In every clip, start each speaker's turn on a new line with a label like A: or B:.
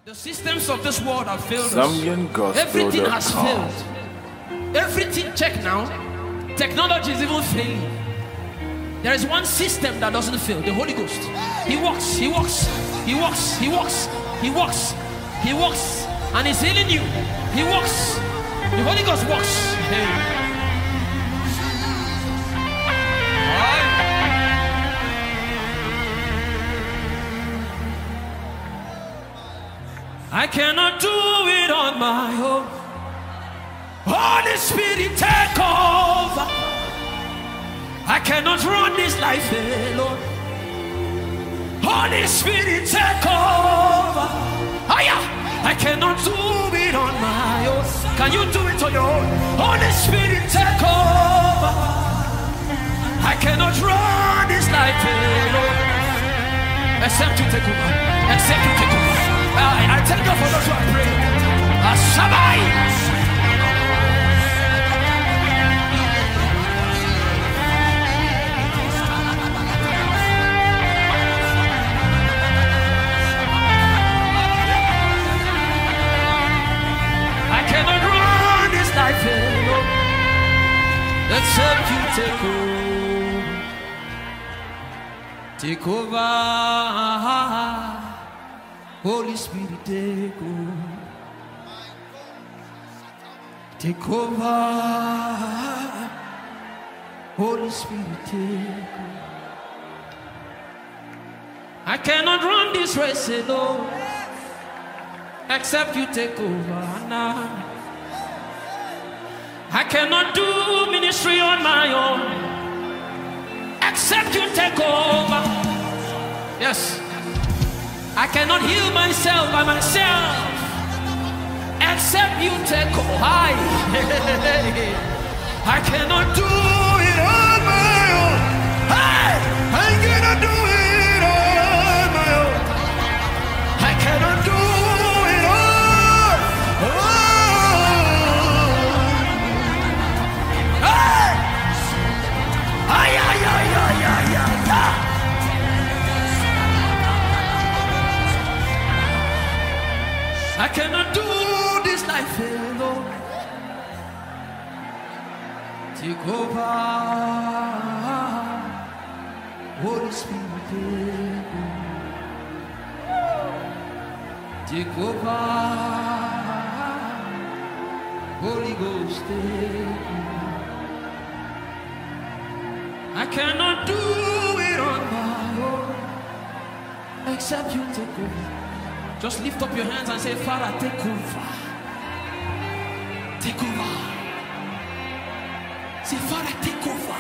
A: The systems of this world have failed us.
B: ZambianGospel.com.
A: Everything has failed. Everything, check now. Technology is even failing. There is one system that doesn't fail, the Holy Ghost. He walks, he walks, he walks, he walks, he walks, he walks, and he's healing you. He walks. The Holy Ghost walks. Hey. I cannot do it on my own. Holy Spirit, take over. I cannot run this life alone. Holy Spirit, take over. I cannot do it on my own. Can you do it on your own? Holy Spirit, take over. I cannot run this life alone. Except you take over. Except you take over. I thank God for those who are praying. I cannot run this life alone. Except you take over. Take over. Holy Spirit, take over. Take over. Holy Spirit, take over. I cannot run this race alone, except you take over now. I cannot do ministry on my own, except you take over. Yes. I cannot heal myself by myself, except you take over. I cannot do it on my own. I cannot do it on my own. I cannot do it on. I cannot do this life alone. Take over. Holy Spirit, take over. Holy Ghost, take over. I cannot do it on my own, except you take over. Just lift up your hands and say, Father, take over. Take over. Say, Father, take over.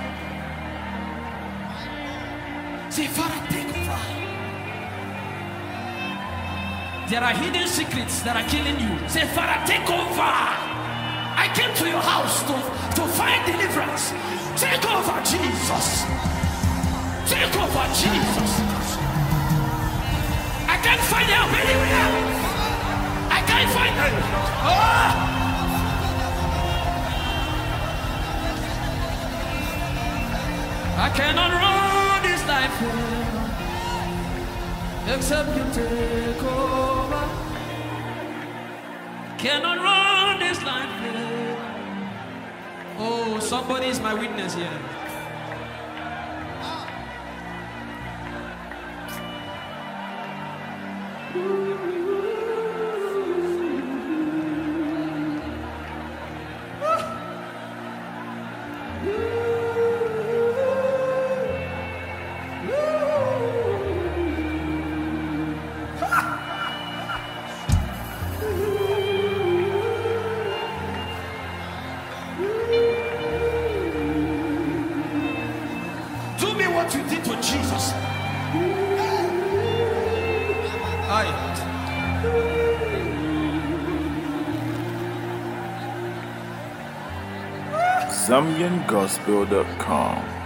A: Say, Father, take over. There are hidden secrets that are killing you. Say, Father, take over. I came to your house to find deliverance. Take over, Jesus. Take over, Jesus. I can't find help anywhere. I can't find help. Oh. I cannot run this life except you take over. Cannot run this life. Oh, somebody is my witness here. Do me what you did to Jesus.
B: ZambianGospel.com.